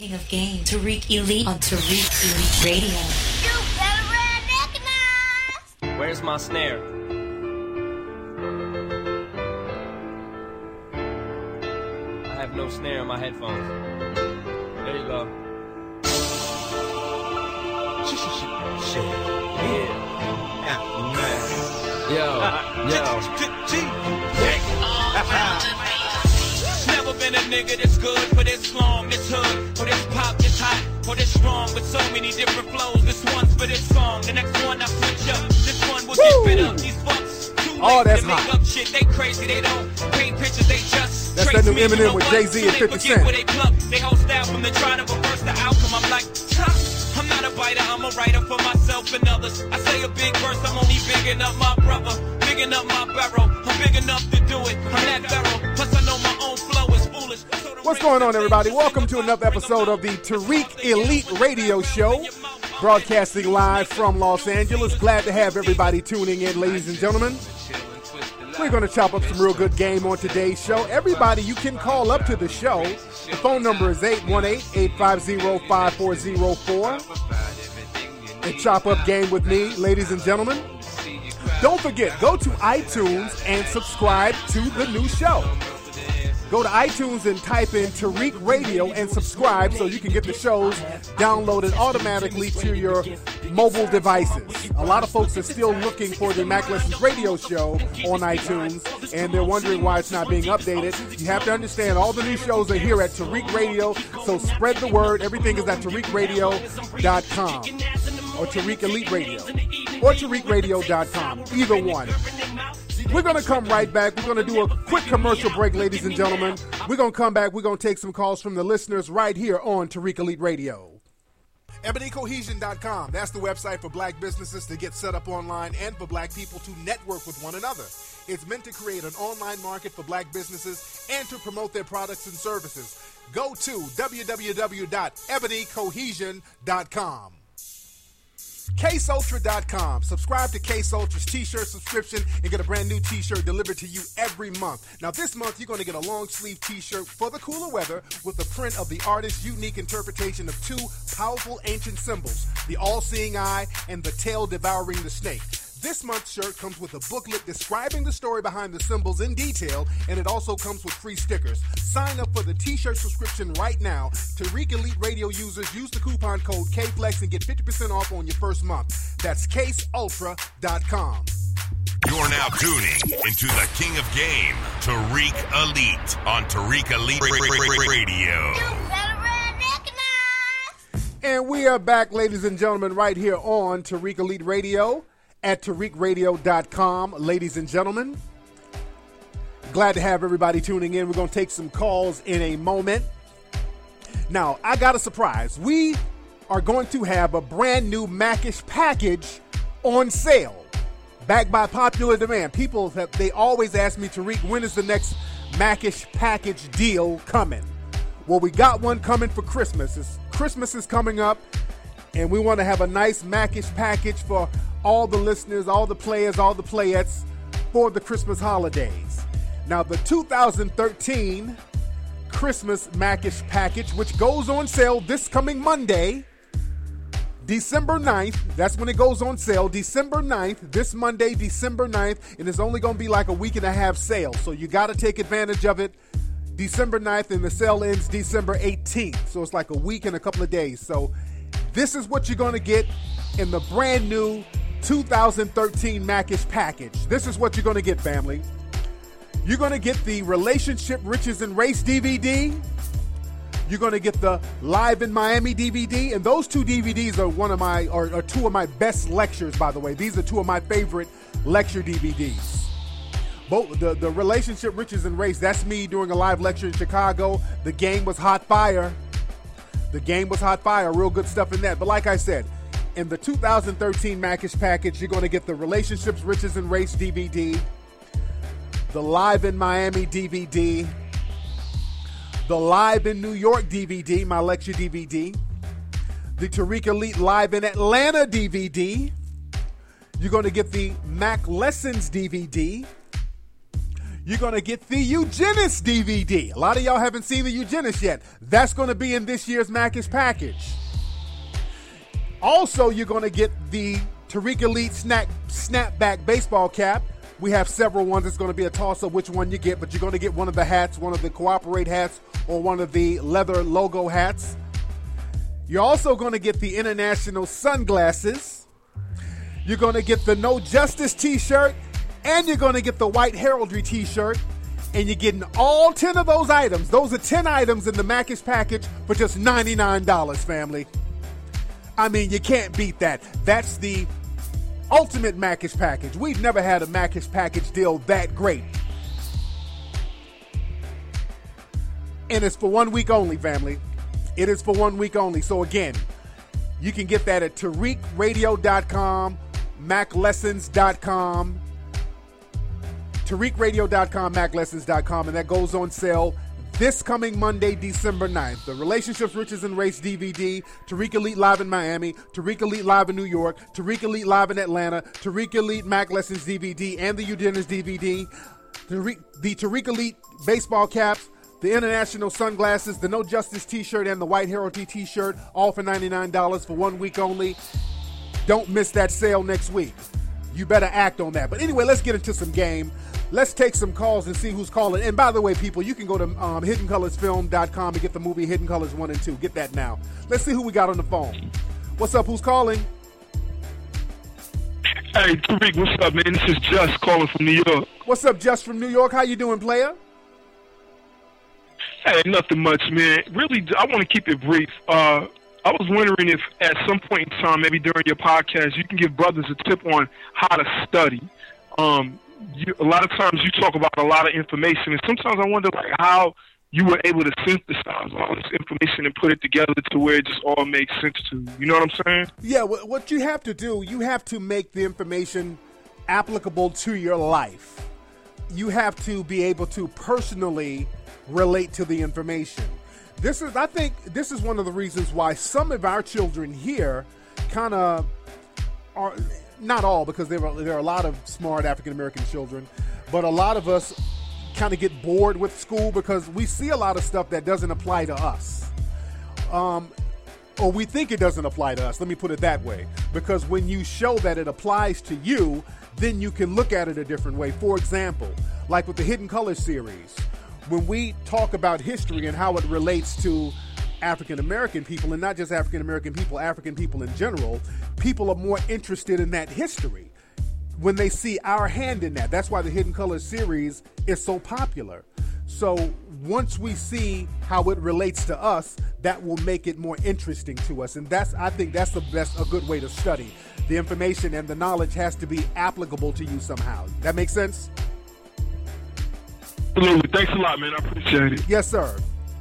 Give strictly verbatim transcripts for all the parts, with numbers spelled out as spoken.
King of Game, Tariq Elite on Tariq Elite Radio. You better recognize! Where's my snare? I have no snare in my headphones. There you go. Shit. Yeah. Yo. Yo. Never been a nigga that's good for this long, this hood, for this pop, this hot, for this strong, with so many different flows. This one's for this song, the next one I switch up. This one will get fit up. These fucks too late oh, that's to make hot. up shit. They crazy, they don't paint pictures, they just that's that new Eminem with Jay-Z and fifty Cent. They pluck, they hold style from the trying to reverse the outcome. I'm like, stop. I'm not a biter, I'm a writer for myself and others. I say a big verse, I'm only bigging up my brother, bigging up my barrel. I'm big enough to do it, I'm that barrel. Plus I know my own flow is foolish. What's going on, everybody? Welcome to another episode of the Tariq Elite Radio Show, broadcasting live from Los Angeles. Glad to have everybody tuning in, ladies and gentlemen. We're going to chop up some real good game on today's show. Everybody, you can call up to the show. The phone number is eight one eight, eight five zero, five four zero four. And chop up game with me, ladies and gentlemen. Don't forget, go to iTunes and subscribe to the new show. Go to iTunes and type in Tariq Radio and subscribe so you can get the shows downloaded automatically to your mobile devices. A lot of folks are still looking for the Mac Lessons Radio Show on iTunes, and they're wondering why it's not being updated. You have to understand all the new shows are here at Tariq Radio, so spread the word. Everything is at Tariq Radio dot com or Tariq Elite Radio or Tariq Radio dot com, either one. We're going to come right back. We're going to do a quick commercial break, ladies and gentlemen. We're going to come back. We're going to take some calls from the listeners right here on Tariq Elite Radio. Ebony Cohesion dot com. That's the website for black businesses to get set up online and for black people to network with one another. It's meant to create an online market for black businesses and to promote their products and services. Go to w w w dot ebony cohesion dot com. Case Ultra dot com. Subscribe to Case Ultra's t-shirt subscription and get a brand new t-shirt delivered to you every month. Now this month you're going to get a long sleeve t-shirt for the cooler weather with the print of the artist's unique interpretation of two powerful ancient symbols, the all-seeing eye and the tail devouring the snake. This month's shirt comes with a booklet describing the story behind the symbols in detail, and it also comes with free stickers. Sign up for the t-shirt subscription right now. Tariq Elite Radio users use the coupon code K Flex and get fifty percent off on your first month. That's Case Ultra dot com. You're now tuning into the King of Game, Tariq Elite, on Tariq Elite Radio. You better recognize! And we are back, ladies and gentlemen, right here on Tariq Elite Radio at Tariq Radio dot com, ladies and gentlemen. Glad to have everybody tuning in. We're going to take some calls in a moment. Now, I got a surprise. We are going to have a brand new Macish package on sale, backed by popular demand. People, have, they always ask me, Tariq, when is the next Macish package deal coming? Well, we got one coming for Christmas. It's, Christmas is coming up, and we want to have a nice Macish package for all the listeners, all the players, all the playettes for the Christmas holidays. Now, the two thousand thirteen Christmas Macish package, which goes on sale this coming Monday, December ninth, that's when it goes on sale, December ninth, this Monday, December ninth, and it's only going to be like a week and a half sale, so you got to take advantage of it. December ninth, and the sale ends December eighteenth, so it's like a week and a couple of days. So this is what you're going to get in the brand new two thousand thirteen Macish package. This is what you're going to get, family. You're going to get the Relationship, Riches, and Race D V D. You're going to get the Live in Miami D V D. And those two D V Ds are one of my, or, or two of my best lectures, by the way. These are two of my favorite lecture D V Ds. Both the, the Relationship, Riches, and Race, that's me doing a live lecture in Chicago. The game was hot fire. The game was hot fire. Real good stuff in that. But like I said, in the two thousand thirteen Macish package, you're going to get the Relationships, Riches, and Race D V D, the Live in Miami D V D, the Live in New York D V D, my lecture D V D, the Tariq Elite Live in Atlanta D V D. You're going to get the Mac Lessons D V D. You're going to get the Eugenist D V D. A lot of y'all haven't seen the Eugenist yet. That's going to be in this year's Mackish package. Also, you're going to get the Tariq Elite Snack Snapback baseball cap. We have several ones. It's going to be a toss-up which one you get, but you're going to get one of the hats, one of the Cooperate hats, or one of the leather logo hats. You're also going to get the International sunglasses. You're going to get the No Justice t-shirt, and you're going to get the White Heraldry t-shirt. And you're getting all ten of those items. Those are ten items in the Mackish package for just ninety-nine dollars, family. I mean, you can't beat that. That's the ultimate Mackish package. We've never had a Mackish package deal that great. And it's for one week only, family. It is for one week only. So again, you can get that at Tariq Radio dot com, Mac Lessons dot com, Tariq Radio dot com, Mac Lessons dot com, and that goes on sale this coming Monday, December ninth. The Relationships, Riches, and Race D V D, Tariq Elite Live in Miami, Tariq Elite Live in New York, Tariq Elite Live in Atlanta, Tariq Elite Mac Lessons D V D, and the Eugenist D V D, Tariq, the Tariq Elite baseball caps, the International sunglasses, the No Justice t-shirt, and the White Heraldry t-shirt, all for ninety-nine dollars for one week only. Don't miss that sale next week. You better act on that. But anyway, let's get into some game. Let's take some calls and see who's calling. And by the way, people, you can go to um, hidden colors film dot com and get the movie Hidden Colors one and two. Get that now. Let's see who we got on the phone. What's up? Who's calling? Hey, Tariq, what's up, man? This is Just calling from New York. What's up, Just from New York? How you doing, player? Hey, nothing much, man. Really, I want to keep it brief. Uh, I was wondering if at some point in time, maybe during your podcast, you can give brothers a tip on how to study. Um, you, a lot of times you talk about a lot of information, and sometimes I wonder like how you were able to synthesize all this information and put it together to where it just all makes sense to you. You know what I'm saying? Yeah, what you have to do, you have to make the information applicable to your life. You have to be able to personally relate to the information. This is, I think, this is one of the reasons why some of our children here kind of are, not all, because there are, there are a lot of smart African-American children, but a lot of us kind of get bored with school because we see a lot of stuff that doesn't apply to us. Um, or we think it doesn't apply to us. Let me put it that way. Because when you show that it applies to you, then you can look at it a different way. For example, like with the Hidden Colors series, when we talk about history and how it relates to African-American people, and not just African-American people, African people in general, people are more interested in that history when they see our hand in that. That's why the Hidden Colors series is so popular. So once we see how it relates to us, that will make it more interesting to us. And that's, I think that's the best, a good way to study. The information and the knowledge has to be applicable to you somehow. That makes sense? Absolutely. Thanks a lot, man. I appreciate it. Yes, sir.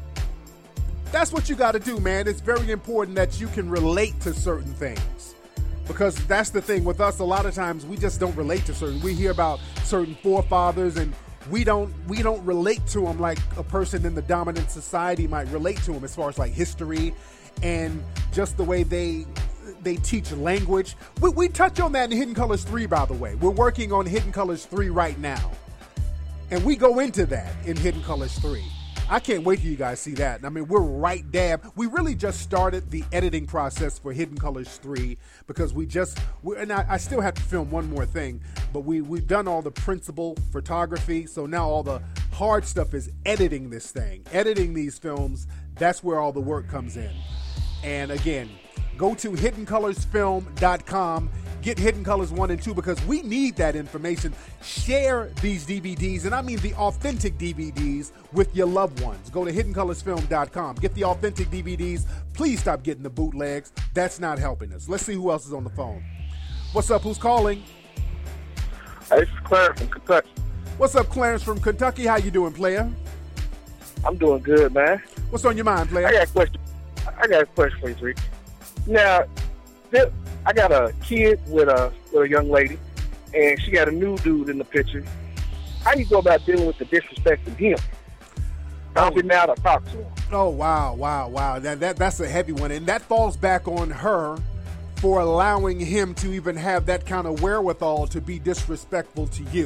That's what you got to do, man. It's very important that you can relate to certain things. Because that's the thing with us, a lot of times we just don't relate to certain. We hear about certain forefathers and we don't we don't relate to them like a person in the dominant society might relate to them as far as like history and just the way they they teach language. We, we touch on that in Hidden Colors three, by the way. We're working on Hidden Colors three right now. And we go into that in Hidden Colors three. I can't wait till you guys see that. I mean, we're right dab. We really just started the editing process for Hidden Colors three because we just, we, and I, I still have to film one more thing, but we, we've done all the principal photography, so now all the hard stuff is editing this thing. Editing these films, that's where all the work comes in. And again, go to hidden colors film dot com. Get Hidden Colors one and two because we need that information. Share these D V Ds, and I mean the authentic D V Ds, with your loved ones. Go to hidden colors film dot com. Get the authentic D V Ds. Please stop getting the bootlegs. That's not helping us. Let's see who else is on the phone. What's up? Who's calling? Hey, this is Clarence from Kentucky. What's up, Clarence from Kentucky? How you doing, player? I'm doing good, man. What's on your mind, player? I got a question. I got a question for you, Rick. Now, this, I got a kid with a with a young lady, and she got a new dude in the picture. How do you go about dealing with the disrespect of him? I'll be now to talk to him. Oh, wow, wow, wow. That, that That's a heavy one, and that falls back on her for allowing him to even have that kind of wherewithal to be disrespectful to you.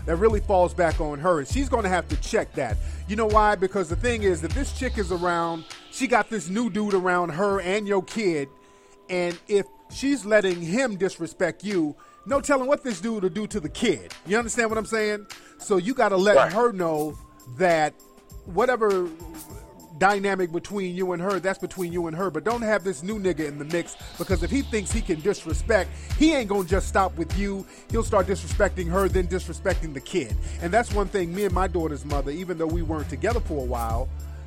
that really falls back on her, and she's going to have to check that. You know why? Because the thing is, if this chick is around, she got this new dude around her and your kid, and if she's letting him disrespect you, no telling what this dude will do to the kid. You understand what I'm saying? So you got to let Right. her know that whatever dynamic between you and her, that's between you and her, but don't have this new nigga in the mix, because if he thinks he can disrespect, he ain't gonna just stop with you. He'll start disrespecting her, then disrespecting the kid. And that's one thing, me and my daughter's mother, even though we weren't together for a while,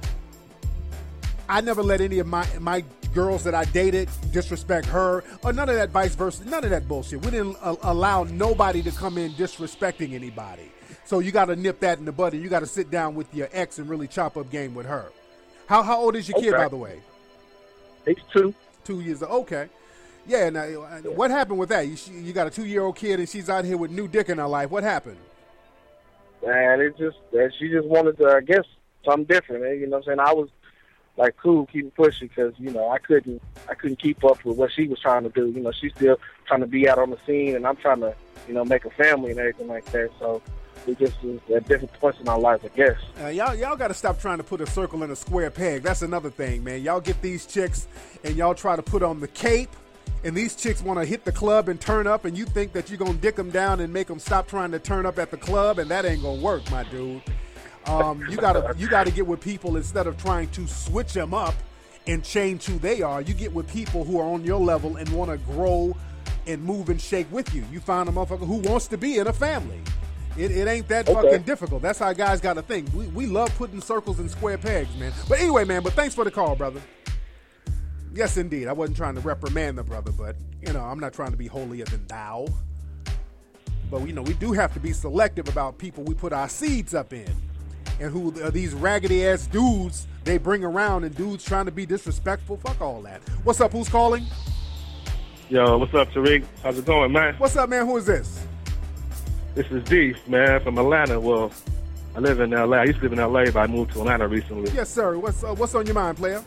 I never let any of my my girls that I dated disrespect her, or none of that vice versa, none of that bullshit. We didn't uh, allow nobody to come in disrespecting anybody. So you gotta nip that in the bud, and you gotta sit down with your ex and really chop up game with her. How how old is your kid, Okay. by the way? He's two. Two years old. Okay. Yeah, now, what happened with that? You, she, you got a two-year-old kid, and she's out here with new dick in her life. What happened? And it just, that she just wanted to, I guess, something different. eh, You know what I'm saying? I was like, cool, keep it pushing, because, you know, I couldn't, I couldn't keep up with what she was trying to do. You know, she's still trying to be out on the scene, and I'm trying to, you know, make a family and everything like that. So we just was at different points in our lives, I guess. Uh, y'all, y'all got to stop trying to put a circle in a square peg. That's another thing, man. Y'all get these chicks and y'all try to put on the cape, and these chicks want to hit the club and turn up, and you think that you're going to dick them down and make them stop trying to turn up at the club, and that ain't going to work, my dude. Um, you gotta, you gotta get with people instead of trying to switch them up and change who they are. You get with people who are on your level and want to grow and move and shake with you. You find a motherfucker who wants to be in a family. It, it ain't that Okay. fucking difficult. That's how guys got to think. We, we love putting circles in square pegs, man. But anyway, man, but thanks for the call, brother. Yes, indeed. I wasn't trying to reprimand the brother, but, you know, I'm not trying to be holier than thou. But, you know, we do have to be selective about people we put our seeds up in. And who are these raggedy-ass dudes they bring around, and dudes trying to be disrespectful. Fuck all that. What's up? Who's calling? Yo, what's up, Tariq? How's it going, man? What's up, man? Who is this? This is D, man, from Atlanta. Well, I live in L A. I used to live in L A, but I moved to Atlanta recently. Yes, sir. What's uh, what's on your mind, player?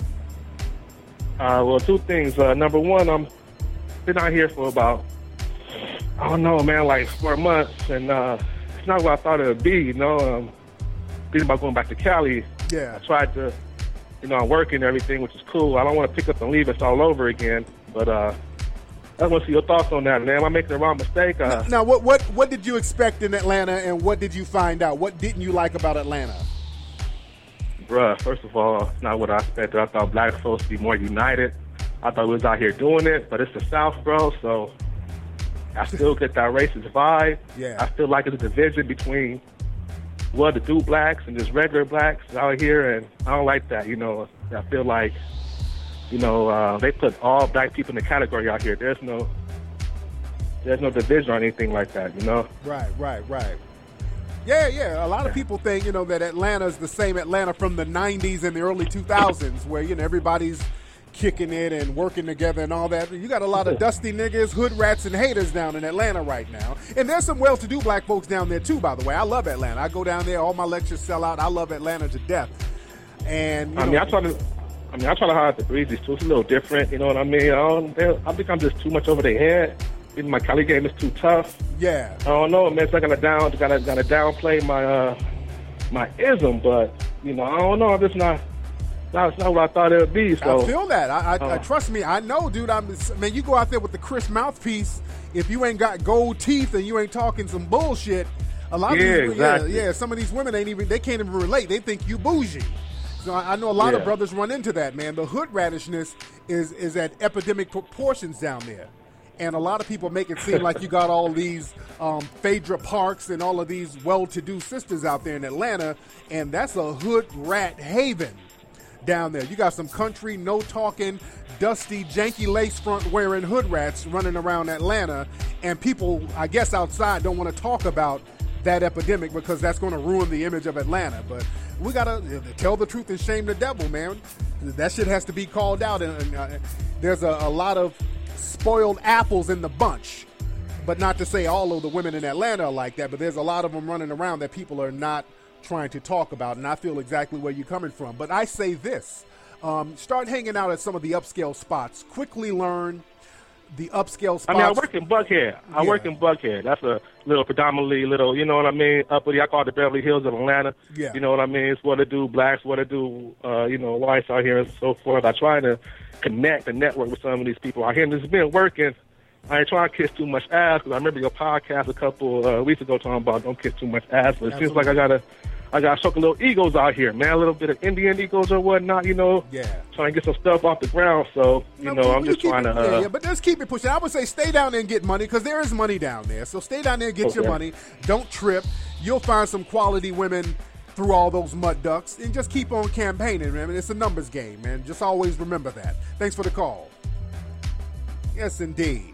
Uh, well, two things. Uh, number one, I'm been out here for about, I don't know, man, like four months, and uh, it's not what I thought it would be, you know. Um, thinking about going back to Cali. Yeah. I tried to, you know, I'm working and everything, which is cool. I don't want to pick up and leave us all over again, but uh, I want to see your thoughts on that, man. Am I making the wrong mistake? Uh, Now, what, what what did you expect in Atlanta, and what did you find out? What didn't you like about Atlanta? Bruh, first of all, it's not what I expected. I thought black folks would be more united. I thought we was out here doing it, but it's the South, bro, so I still get that racist vibe. Yeah. I feel like it's a division between well, the do blacks and just regular blacks out here, and I don't like that, you know. I feel like, you know, uh, they put all black people in the category out here. There's no there's no division or anything like that, you know. Right, right, right. Yeah, yeah. A lot of people think, you know, that Atlanta's the same Atlanta from the nineties and the early two thousands, where, you know, everybody's kicking it and working together and all that. You got a lot of dusty niggas, hood rats, and haters down in Atlanta right now. And there's some well-to-do black folks down there, too, by the way. I love Atlanta. I go down there. All my lectures sell out. I love Atlanta to death. And, you I know, mean, I try to, I mean, I try to hide the breezes too. It's a little different, you know what I mean? I, don't, they- I think I'm just too much over their head. Even my Cali game is too tough. yeah. I don't know, man. So I gotta down, gotta gotta downplay my uh, my ism, but you know, I don't know. I'm just not. That's not what I thought it would be. So I feel that. I, I, I Uh. trust me. I know, dude. I'm man. You go out there with the Chris mouthpiece. If you ain't got gold teeth and you ain't talking some bullshit, a lot Yeah, of these, exactly. yeah, yeah. Some of these women ain't even. They can't even relate. They think you bougie. So I, I know a lot of Yeah. brothers run into that. Man, the hood radishness is is at epidemic proportions down there. And a lot of people make it seem like you got all these um, Phaedra Parks and all of these well-to-do sisters out there in Atlanta, and that's a hood rat haven down there. You got some country, no-talking, dusty, janky lace front wearing hood rats running around Atlanta, and people, I guess, outside don't want to talk about that epidemic because that's going to ruin the image of Atlanta. But we got to tell the truth and shame the devil, man. That shit has to be called out, and, and uh, there's a, a lot of spoiled apples in the bunch, but not to say all of the women in Atlanta are like that, but there's a lot of them running around that people are not trying to talk about, and I feel exactly where you're coming from. But I say this, um, start hanging out at some of the upscale spots, quickly learn the upscale spots. I mean, I work in Buckhead. I Yeah. work in Buckhead. That's a little predominantly little, you know what I mean, uppity. I call it the Beverly Hills of Atlanta. Yeah. You know what I mean? It's what to do blacks, what to do, uh, you know, whites out here and so forth. I try to connect and network with some of these people out here, and it's been working. I ain't trying to kiss too much ass, because I remember your podcast a couple uh, weeks ago talking about don't kiss too much ass, but it Absolutely. seems like I got to I got to choke a little egos out here, man, a little bit of Indian egos or whatnot, you know, Yeah. trying to get some stuff off the ground. So, you No, know, we- I'm we just keep trying it- to... Yeah, Uh, yeah, but just keep it pushing. I would say stay down there and get money, because there is money down there. So stay down there and get your Okay. money. Don't trip. You'll find some quality women through all those mud ducks, and just keep on campaigning, man. It's a numbers game, man. Just always remember that. Thanks for the call. Yes, indeed.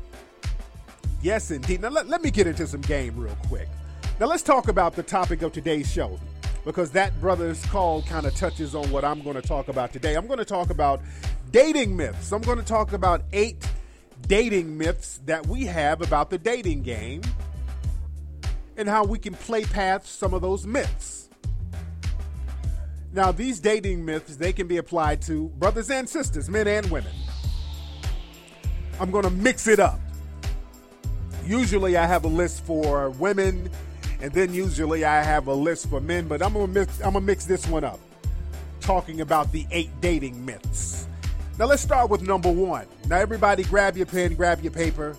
Yes, indeed. Now, let, let me get into some game real quick. Now, let's talk about the topic of today's show, because that brother's call kind of touches on what I'm going to talk about today. I'm going to talk about dating myths. I'm going to talk about eight dating myths that we have about the dating game and how we can play past some of those myths. Now, these dating myths, they can be applied to brothers and sisters, men and women. I'm going to mix it up. Usually I have a list for women, and then usually I have a list for men, but I'm gonna mix, I'm gonna mix this one up, talking about the eight dating myths. Now let's start with number one. Now everybody grab your pen, grab your paper,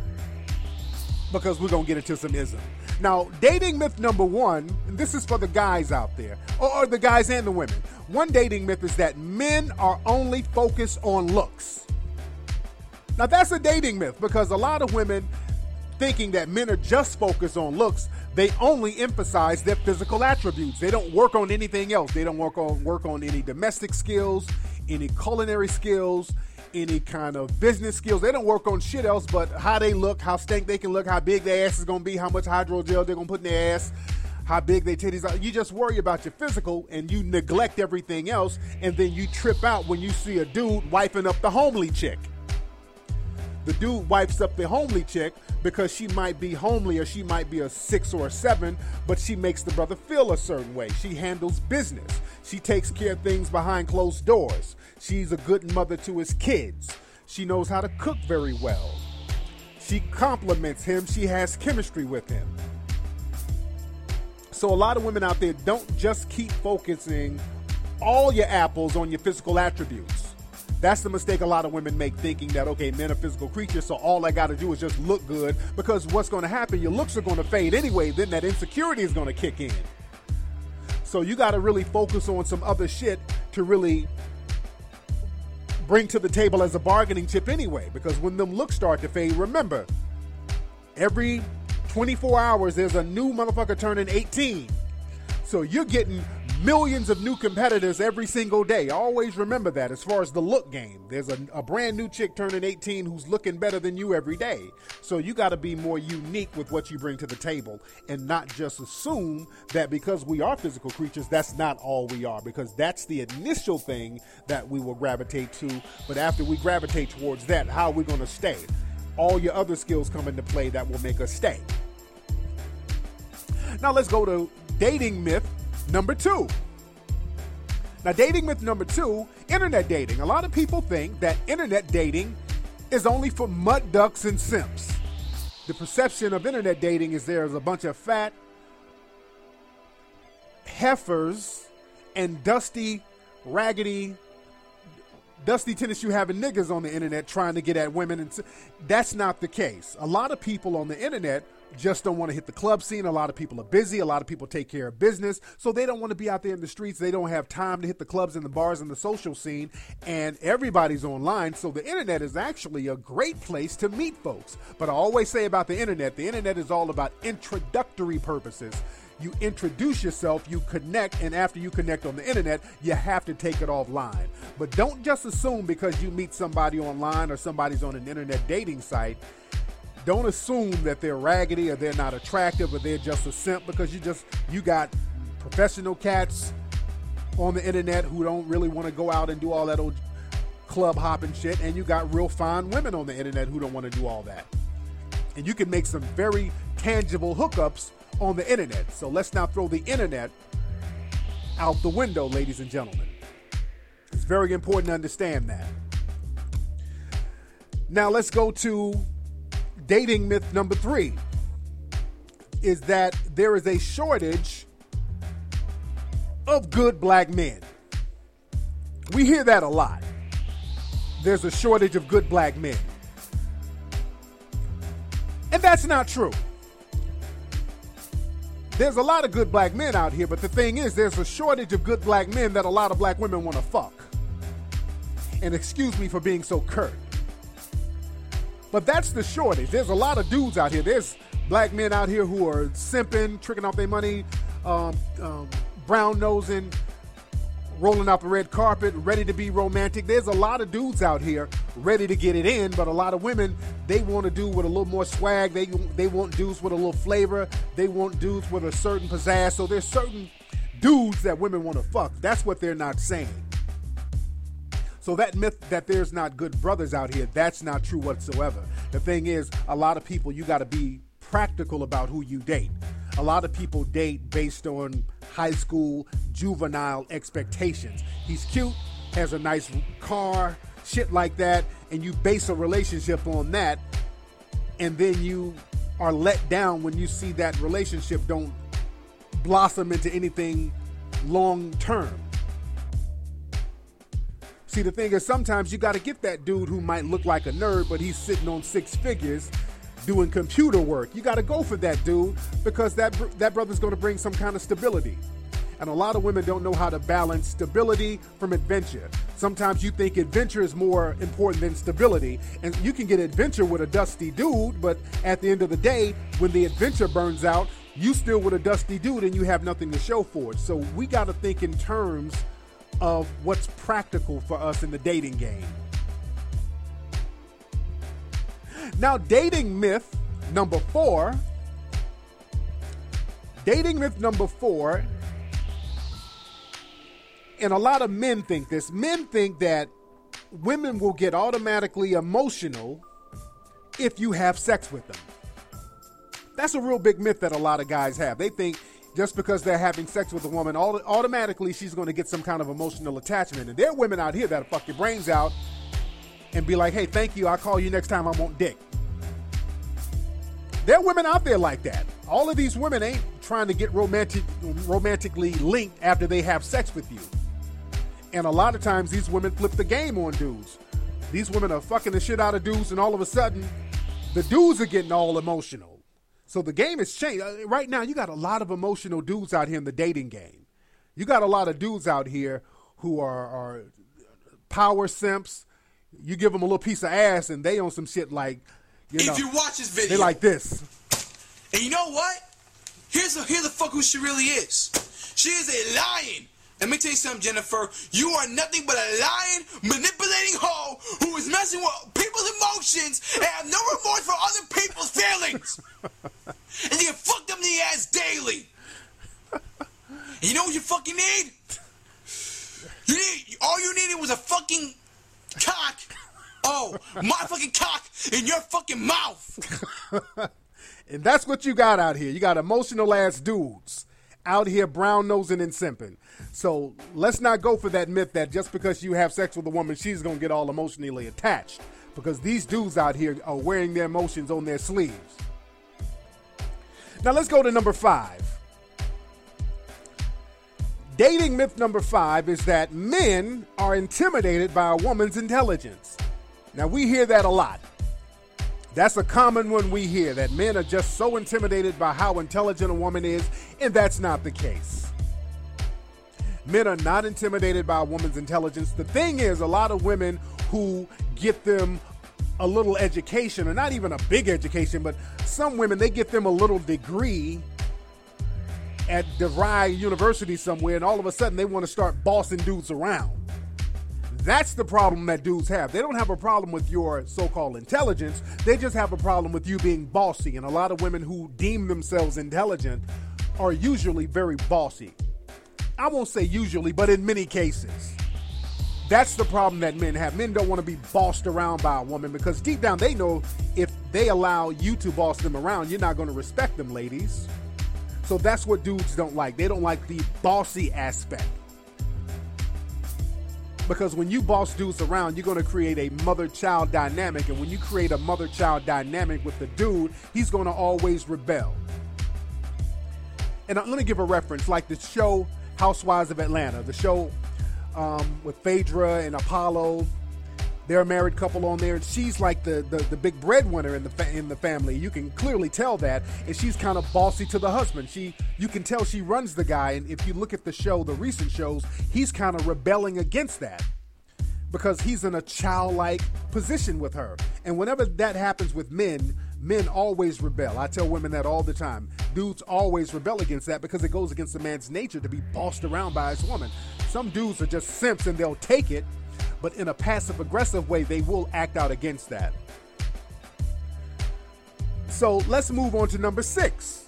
because we're gonna get into some ism. Now, dating myth number one, and this is for the guys out there, or, or the guys and the women. One dating myth is that men are only focused on looks. Now that's a dating myth, because a lot of women thinking that men are just focused on looks, they only emphasize their physical attributes. They don't work on anything else. They don't work on work on any domestic skills, any culinary skills, any kind of business skills. They don't work on shit else but how they look, how stank they can look, how big their ass is going to be, how much hydrogel they're going to put in their ass, how big their titties are. You just worry about your physical and you neglect everything else, and then you trip out when you see a dude wiping up the homely chick. The dude wipes up the homely chick because she might be homely, or she might be a six or a seven, but she makes the brother feel a certain way. She handles business. She takes care of things behind closed doors. She's a good mother to his kids. She knows how to cook very well. She compliments him. She has chemistry with him. So a lot of women out there, don't just keep focusing all your apples on your physical attributes. That's the mistake a lot of women make, thinking that, okay, men are physical creatures, so all I got to do is just look good, because what's going to happen, your looks are going to fade anyway, then that insecurity is going to kick in. So you got to really focus on some other shit to really bring to the table as a bargaining chip anyway, because when them looks start to fade, remember, every twenty-four hours there's a new motherfucker turning eighteen. So you're getting millions of new competitors every single day. Always remember that. As far as the look game, there's a, a brand new chick turning eighteen who's looking better than you every day. So you got to be more unique with what you bring to the table, and not just assume that because we are physical creatures, that's not all we are, because that's the initial thing that we will gravitate to. But after we gravitate towards that, how are we going to stay? All your other skills come into play that will make us stay. Now let's go to dating myth number two. Now, dating myth number two, internet dating. A lot of people think that internet dating is only for mud ducks and simps. The perception of internet dating is there's a bunch of fat heifers and dusty, raggedy, dusty tennis shoe having niggas on the internet trying to get at women. And that's not the case. A lot of people on the internet just don't want to hit the club scene. A lot of people are busy. A lot of people take care of business. So they don't want to be out there in the streets. They don't have time to hit the clubs and the bars and the social scene. And everybody's online. So the internet is actually a great place to meet folks. But I always say about the internet, the internet is all about introductory purposes. You introduce yourself, you connect, and after you connect on the internet, you have to take it offline. But don't just assume because you meet somebody online or somebody's on an internet dating site, don't assume that they're raggedy or they're not attractive or they're just a simp, because you just, you got professional cats on the internet who don't really want to go out and do all that old club hopping shit, and you got real fine women on the internet who don't want to do all that. And you can make some very tangible hookups on the internet. So let's not throw the internet out the window, ladies and gentlemen. It's very important to understand that. Now let's go to dating myth number three, is that there is a shortage of good black men. We hear that a lot. There's a shortage of good black men. And that's not true. There's a lot of good black men out here, but the thing is, there's a shortage of good black men that a lot of black women want to fuck. And excuse me for being so curt. But that's the shortage. There's a lot of dudes out here. There's black men out here who are simping, tricking off their money, um, um, brown-nosing, rolling out the red carpet, ready to be romantic. There's a lot of dudes out here ready to get it in, but a lot of women, they want to do with a little more swag. They they want dudes with a little flavor. They want dudes with a certain pizzazz. So there's certain dudes that women want to fuck. That's what they're not saying. So that myth that there's not good brothers out here, that's not true whatsoever. The thing is, a lot of people, you got to be practical about who you date. A lot of people date based on high school juvenile expectations. He's cute, has a nice car, shit like that, and you base a relationship on that, and then you are let down when you see that relationship don't blossom into anything long term. See, the thing is, sometimes you got to get that dude who might look like a nerd, but he's sitting on six figures doing computer work. You got to go for that dude, because that that brother's going to bring some kind of stability. And a lot of women don't know how to balance stability from adventure. Sometimes you think adventure is more important than stability, and you can get adventure with a dusty dude, but at the end of the day, when the adventure burns out, you still with a dusty dude and you have nothing to show for it. So we got to think in terms of what's practical for us in the dating game. Now, dating myth number four. Dating myth number four, and a lot of men think this. Men think that women will get automatically emotional if you have sex with them. That's a real big myth that a lot of guys have. They think just because they're having sex with a woman, automatically she's going to get some kind of emotional attachment. And there are women out here that'll fuck your brains out and be like, hey, thank you, I'll call you next time I want dick. There are women out there like that. All of these women ain't trying to get romantic, romantically linked after they have sex with you. And a lot of times these women flip the game on dudes. These women are fucking the shit out of dudes, and all of a sudden, the dudes are getting all emotional. So the game has changed. Right now, you got a lot of emotional dudes out here in the dating game. You got a lot of dudes out here who are, are power simps. You give them a little piece of ass, and they on some shit like, you know, if you watch this video, they like this. And you know what? Here's a, here's the fuck who she really is. She is a lion. Let me tell you something, Jennifer. You are nothing but a lying, manipulating hoe who is messing with people's emotions and have no remorse for other people's feelings. And you get fucked up in the ass daily. And you know what you fucking need? You need all you needed was a fucking cock. Oh, my fucking cock in your fucking mouth. And that's what you got out here. You got emotional ass dudes out here brown nosing and simping. So let's not go for that myth that just because you have sex with a woman, she's going to get all emotionally attached. Because these dudes out here are wearing their emotions on their sleeves. Now let's go to number five. Dating myth number five is that men are intimidated by a woman's intelligence. Now we hear that a lot. That's a common one we hear, that men are just so intimidated by how intelligent a woman is, and that's not the case. Men are not intimidated by a woman's intelligence. The thing is, a lot of women who get them a little education, or not even a big education, but some women, they get them a little degree at DeVry University somewhere, and all of a sudden they want to start bossing dudes around. That's the problem that dudes have. They don't have a problem with your so-called intelligence. They just have a problem with you being bossy. And a lot of women who deem themselves intelligent are usually very bossy. I won't say usually, but in many cases. That's the problem that men have. Men don't want to be bossed around by a woman because deep down they know if they allow you to boss them around, you're not going to respect them, ladies. So that's what dudes don't like. They don't like the bossy aspect. Because when you boss dudes around, you're going to create a mother-child dynamic. And when you create a mother-child dynamic with the dude, he's going to always rebel. And let me give a reference, like the show Housewives of Atlanta, the show um, with Phaedra and Apollo. They're a married couple on there, and she's like the, the, the big breadwinner in the fa- in the family. You can clearly tell that, and she's kind of bossy to the husband. She, you can tell she runs the guy, and if you look at the show, the recent shows, he's kind of rebelling against that because he's in a childlike position with her. And whenever that happens with men, men always rebel. I tell women that all the time. Dudes always rebel against that because it goes against a man's nature to be bossed around by his woman. Some dudes are just simps and they'll take it, but in a passive-aggressive way, they will act out against that. So let's move on to number six.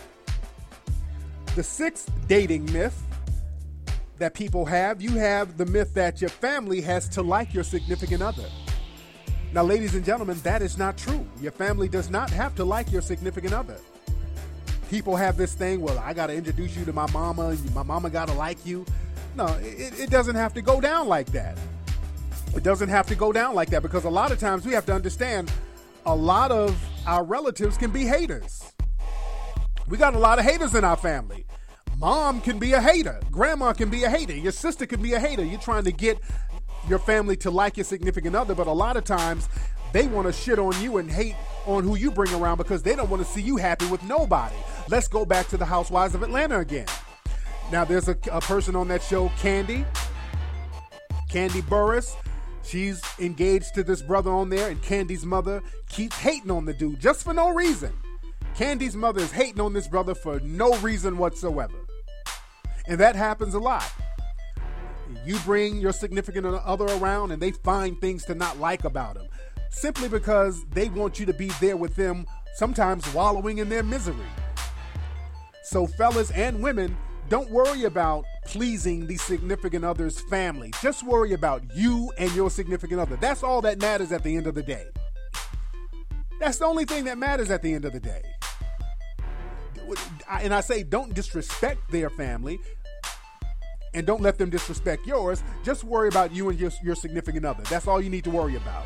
The sixth dating myth that people have, you have the myth that your family has to like your significant other. Now, ladies and gentlemen, that is not true. Your family does not have to like your significant other. People have this thing, well, I got to introduce you to my mama, and my mama got to like you. No, it, it doesn't have to go down like that. It doesn't have to go down like that because a lot of times we have to understand a lot of our relatives can be haters. We got a lot of haters in our family. Mom can be a hater. Grandma can be a hater. Your sister can be a hater. You're trying to get your family to like your significant other, but a lot of times they want to shit on you and hate on who you bring around because they don't want to see you happy with nobody. Let's go back to the Housewives of Atlanta again. Now, there's a, a person on that show, Candy. Candy Burris. She's engaged to this brother on there, and Candy's mother keeps hating on the dude just for no reason. Candy's mother is hating on this brother for no reason whatsoever. And that happens a lot. You bring your significant other around, and they find things to not like about him simply because they want you to be there with them, sometimes wallowing in their misery. So fellas and women, don't worry about pleasing the significant other's family. Just worry about you and your significant other. That's all that matters at the end of the day. That's the only thing that matters at the end of the day. And I say don't disrespect their family and don't let them disrespect yours. Just worry about you and your, your significant other. That's all you need to worry about.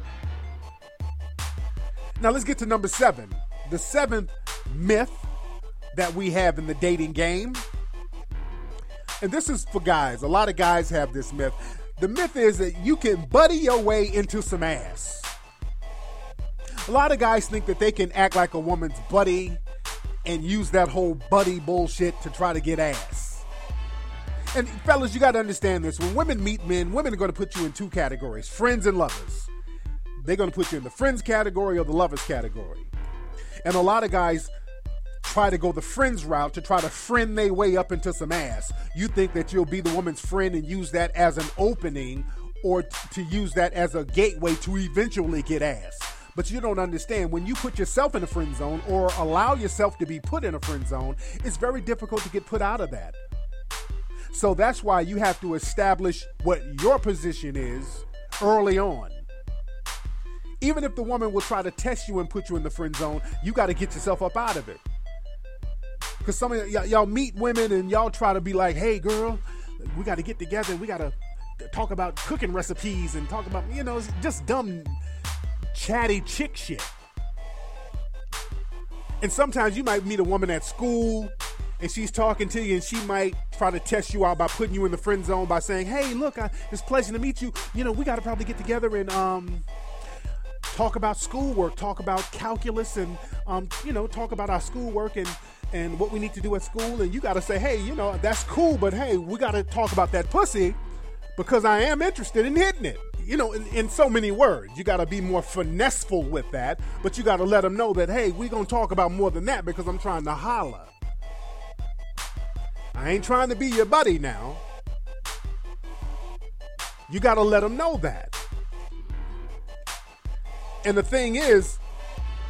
Now let's get to number seven. The seventh myth that we have in the dating game. And this is for guys. A lot of guys have this myth. The myth is that you can buddy your way into some ass. A lot of guys think that they can act like a woman's buddy and use that whole buddy bullshit to try to get ass. And fellas, you got to understand this. When women meet men, women are going to put you in two categories, friends and lovers. They're going to put you in the friends category or the lovers category. And a lot of guys try to go the friends route to try to friend their way up into some ass. You think that you'll be the woman's friend and use that as an opening or t- to use that as a gateway to eventually get ass. But you don't understand, when you put yourself in a friend zone or allow yourself to be put in a friend zone, it's very difficult to get put out of that. So that's why you have to establish what your position is early on. Even if the woman will try to test you and put you in the friend zone, you got to get yourself up out of it. Because some of y- y'all meet women and y'all try to be like, hey, girl, we got to get together. We got to talk about cooking recipes and talk about, you know, just dumb, chatty chick shit. And sometimes you might meet a woman at school and she's talking to you and she might try to test you out by putting you in the friend zone by saying, hey, look, I, it's a pleasure to meet you. You know, we got to probably get together and um, talk about schoolwork, talk about calculus and, um, you know, talk about our schoolwork and and what we need to do at school. And you got to say, hey, you know, that's cool, but hey, we got to talk about that pussy because I am interested in hitting it. You know, in, in so many words, you got to be more finesseful with that, but you got to let them know that, hey, we're going to talk about more than that because I'm trying to holler. I ain't trying to be your buddy now. You got to let them know that. And the thing is,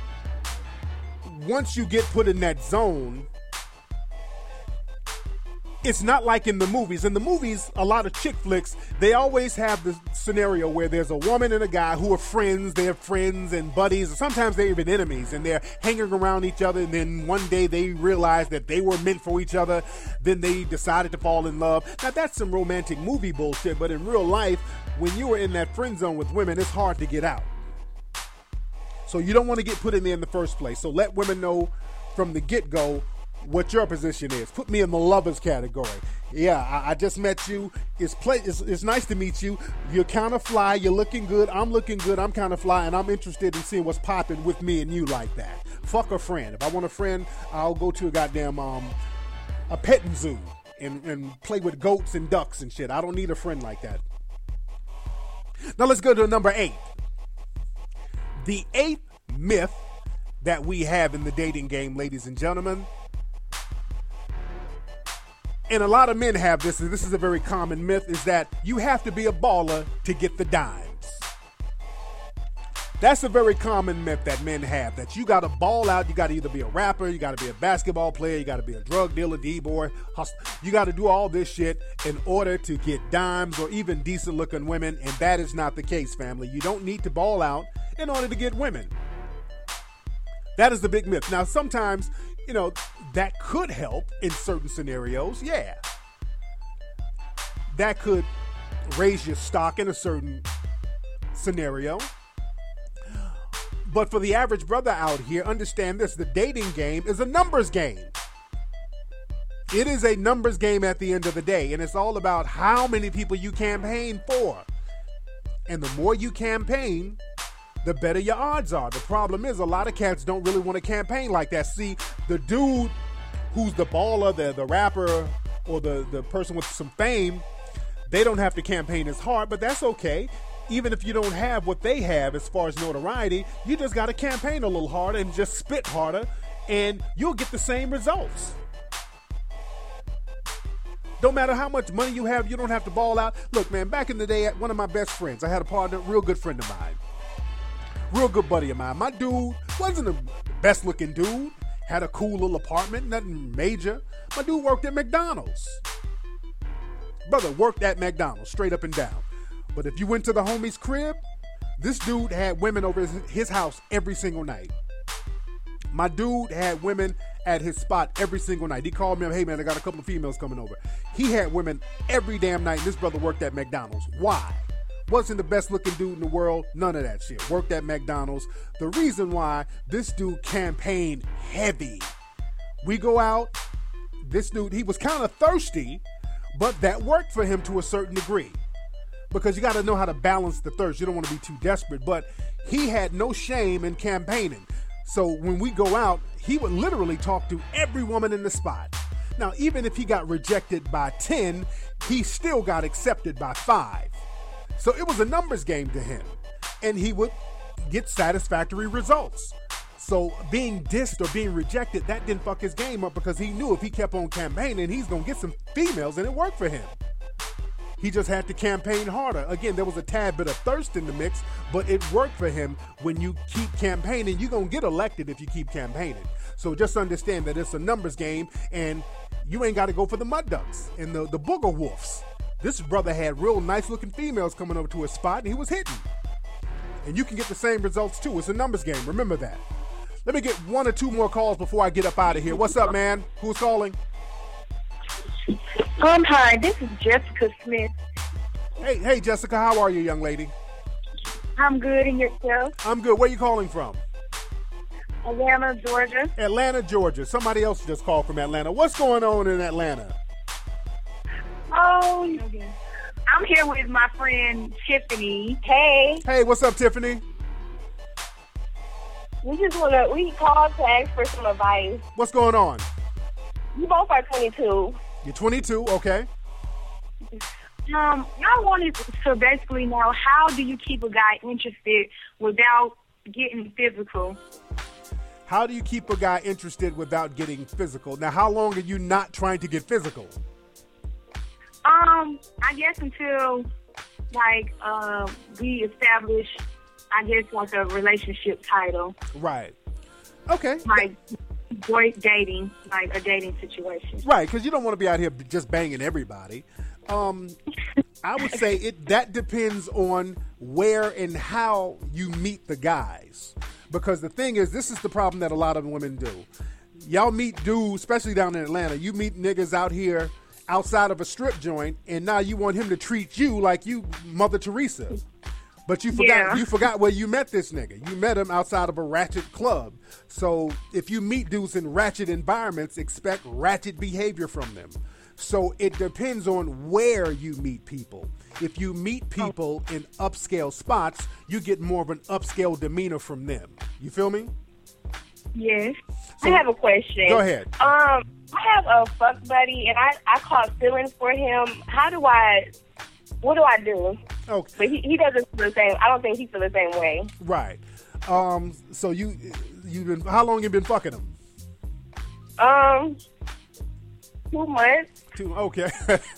once you get put in that zone, it's not like in the movies. In the movies, a lot of chick flicks, they always have the scenario where there's a woman and a guy who are friends, they're friends and buddies, and sometimes they're even enemies, and they're hanging around each other, and then one day they realize that they were meant for each other, then they decided to fall in love. Now, that's some romantic movie bullshit, but in real life, when you are in that friend zone with women, it's hard to get out. So you don't want to get put in there in the first place. So let women know from the get-go what your position is. Put me in the lovers category. Yeah, I, I just met you. It's, play, it's, it's nice to meet you. You're kind of fly. You're looking good. I'm looking good. I'm kind of fly, and I'm interested in seeing what's popping with me and you like that. Fuck a friend. If I want a friend, I'll go to a goddamn um, a petting zoo and, and play with goats and ducks and shit. I don't need a friend like that. Now let's go to number eight. The eighth myth that we have in the dating game, ladies and gentlemen, and a lot of men have this, and this is a very common myth, is that you have to be a baller to get the dimes. That's a very common myth that men have, that you got to ball out. You got to either be a rapper, you got to be a basketball player, you got to be a drug dealer, D-boy, hustle. You got to do all this shit in order to get dimes or even decent looking women, and that is not the case, family. You don't need to ball out in order to get women. That is the big myth. Now, sometimes, you know, that could help in certain scenarios, yeah. That could raise your stock in a certain scenario. But for the average brother out here, understand this, the dating game is a numbers game. It is a numbers game at the end of the day, and it's all about how many people you campaign for. And the more you campaign, the better your odds are. The problem is a lot of cats don't really want to campaign like that. See, the dude who's the baller, the, the rapper, or the, the person with some fame, they don't have to campaign as hard, but that's okay. Even if you don't have what they have as far as notoriety, you just got to campaign a little harder and just spit harder, and you'll get the same results. Don't matter how much money you have, you don't have to ball out. Look, man, back in the day, one of my best friends, I had a partner, real good friend of mine. Real good buddy of mine. My dude wasn't the best looking dude. Had a cool little apartment, nothing major. My dude worked at McDonald's. Brother worked at McDonald's, straight up and down. But if you went to the homie's crib, this dude had women over his, his house every single night. My dude had women at his spot every single night. He called me up, hey man, I got a couple of females coming over. He had women every damn night. This brother worked at McDonald's. Why? Wasn't the best looking dude in the world. None of that shit. Worked at McDonald's. The reason why, this dude campaigned heavy. We go out. This dude, he was kind of thirsty, but that worked for him to a certain degree. Because you got to know how to balance the thirst. You don't want to be too desperate. But he had no shame in campaigning. So when we go out, he would literally talk to every woman in the spot. Now, even if he got rejected by ten, he still got accepted by five. So it was a numbers game to him, and he would get satisfactory results. So being dissed or being rejected, that didn't fuck his game up, because he knew if he kept on campaigning, he's going to get some females, and it worked for him. He just had to campaign harder. Again, there was a tad bit of thirst in the mix, but it worked for him. When you keep campaigning, you're going to get elected if you keep campaigning. So just understand that it's a numbers game, and you ain't got to go for the mud ducks and the, the booger wolves. This brother had real nice-looking females coming over to his spot, and he was hitting. And you can get the same results, too. It's a numbers game. Remember that. Let me get one or two more calls before I get up out of here. What's up, man? Who's calling? Um, hi. This is Jessica Smith. Hey, hey, Jessica. How are you, young lady? I'm good, and yourself? I'm good. Where are you calling from? Atlanta, Georgia. Atlanta, Georgia. Somebody else just called from Atlanta. What's going on in Atlanta? Oh, I'm here with my friend Tiffany. Hey. Hey, what's up, Tiffany? We just want to, we called to ask for some advice. What's going on? You both are twenty-two. You're twenty-two, okay. Um, I wanted to basically know, how do you keep a guy interested without getting physical? How do you keep a guy interested without getting physical? Now, how long are you not trying to get physical? Um, I guess until, like, uh, we establish, I guess, like a relationship title. Right. Okay. Like, avoid dating, like a dating situation. Right, because you don't want to be out here just banging everybody. Um, I would say it that depends on where and how you meet the guys. Because the thing is, this is the problem that a lot of women do. Y'all meet dudes, especially down in Atlanta, you meet niggas out here outside of a strip joint, and now you want him to treat you like you Mother Teresa. But you forgot Yeah. you forgot where you met this nigga. You met him outside of a ratchet club. So if you meet dudes in ratchet environments, expect ratchet behavior from them. So it depends on where you meet people. If you meet people in upscale spots, you get more of an upscale demeanor from them. You feel me? Yes. I have a question. Go ahead. Um, I have a fuck buddy, and I, I caught feelings for him. How do I, what do I do? Okay. But he, he doesn't feel the same. I don't think he feels the same way. Right. Um, so you, you've been, how long you been fucking him? Um, two months. Two, okay.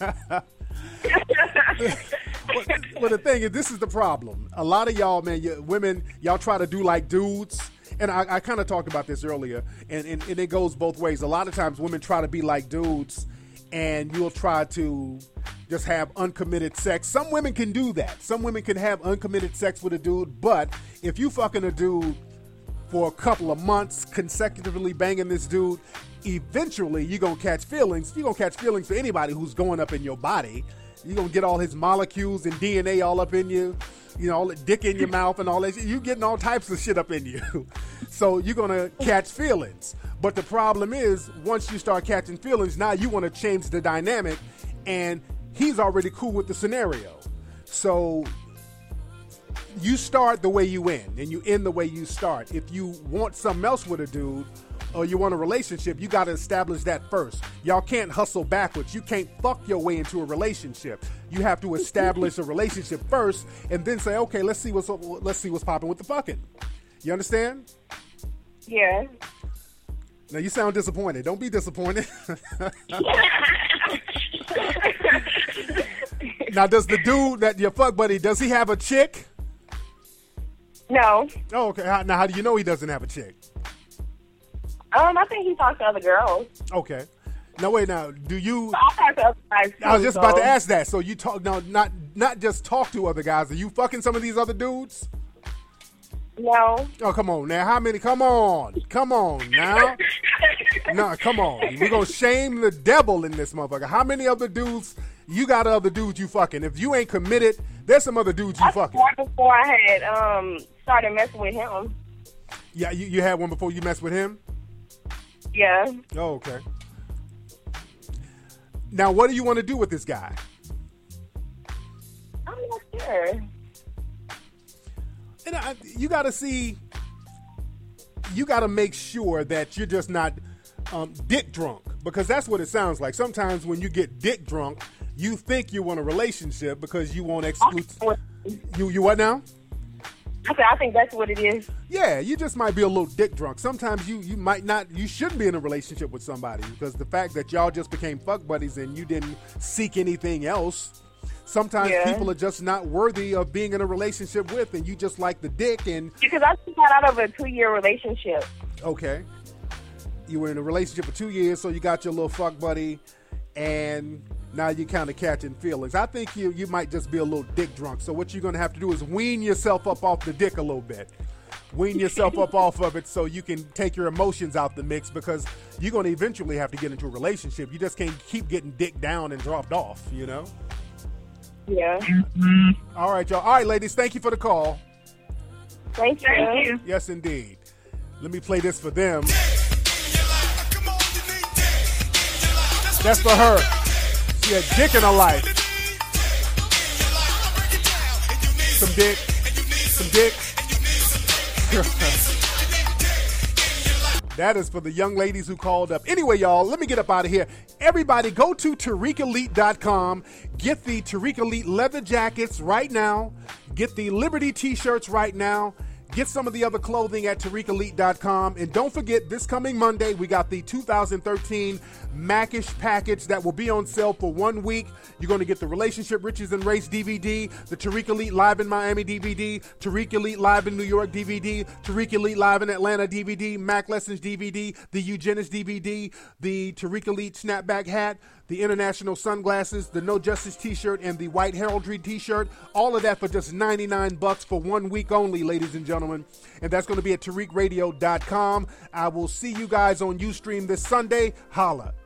Well, well, the thing is, this is the problem. A lot of y'all, man, you, women, y'all try to do like dudes. And I, I kind of talked about this earlier, and, and, and it goes both ways. A lot of times women try to be like dudes, and you'll try to just have uncommitted sex. Some women can do that. Some women can have uncommitted sex with a dude, but if you fucking a dude for a couple of months, consecutively banging this dude, eventually you're going to catch feelings. You're going to catch feelings for anybody who's going up in your body. You're going to get all his molecules and D N A all up in you. You know, all the dick in your mouth and all that shit. You're getting all types of shit up in you. So you're going to catch feelings. But the problem is, once you start catching feelings, now you want to change the dynamic, and he's already cool with the scenario. So you start the way you end, and you end the way you start. If you want something else with a dude, or you want a relationship, you got to establish that first. Y'all can't hustle backwards. You can't fuck your way into a relationship. You have to establish a relationship first, and then say, okay, let's see what's let's see what's popping with the fucking. You understand? Yeah. Now you sound disappointed. Don't be disappointed. Now, does the dude that your fuck buddy, does he have a chick? No. Oh, okay. How, now, how do you know he doesn't have a chick? Um, I think he talks to other girls. Okay. Now wait. Now, do you? I talk to other guys too, I was just about to so- ask that. So you talk now, not not just talk to other guys. Are you fucking some of these other dudes? No. Oh, come on now. How many? Come on. Come on now. No, come on. We're gonna shame the devil in this motherfucker. How many other dudes? You got other dudes you fucking. If you ain't committed, there's some other dudes you I fucking. Right before I had um started messing with him. Yeah, you, you had one before you messed with him? Yeah. Oh, okay. Now, what do you want to do with this guy? I'm not sure. And I, you got to see, you got to make sure that you're just not um, dick drunk, because that's what it sounds like. Sometimes when you get dick drunk, you think you want a relationship because you want exclusive. You, you what now? I said, I think that's what it is. Yeah, you just might be a little dick drunk. Sometimes you, you might not, you shouldn't be in a relationship with somebody because the fact that y'all just became fuck buddies and you didn't seek anything else. Sometimes Yeah. people are just not worthy of being in a relationship with, and you just like the dick. And Because I just got out of a two-year relationship. okay, you were in a relationship for two years, so you got your little fuck buddy, and now you're kind of catching feelings. I think you you might just be a little dick drunk. So what you're going to have to do is wean yourself up off the dick a little bit. Wean yourself up off of it so you can take your emotions out the mix, because you're going to eventually have to get into a relationship. You just can't keep getting dick down and dropped off, you know? Yeah. All right, y'all. All right, ladies, thank you for the call. Thank you. Thank you. Yes, indeed. Let me play this for them. That's for her. She had dick in her life. Some dick. Some dick. That is for the young ladies who called up. Anyway, y'all, let me get up out of here. Everybody, go to Tariq Elite dot com. Get the Tariq Elite leather jackets right now. Get the Liberty t-shirts right now. Get some of the other clothing at Tariq Elite dot com. And don't forget, this coming Monday, we got the two thousand thirteen Mac-ish package that will be on sale for one week. You're going to get the Relationship Riches and Race D V D, the Tariq Elite Live in Miami D V D, Tariq Elite Live in New York D V D, Tariq Elite Live in Atlanta D V D, Mac Lessons D V D, the Eugenics D V D, the Tariq Elite Snapback Hat, the International Sunglasses, the No Justice T-shirt, and the White Heraldry T-shirt. All of that for just ninety-nine bucks for one week only, ladies and gentlemen. And that's going to be at Tariq Radio dot com. I will see you guys on Ustream this Sunday. Holla.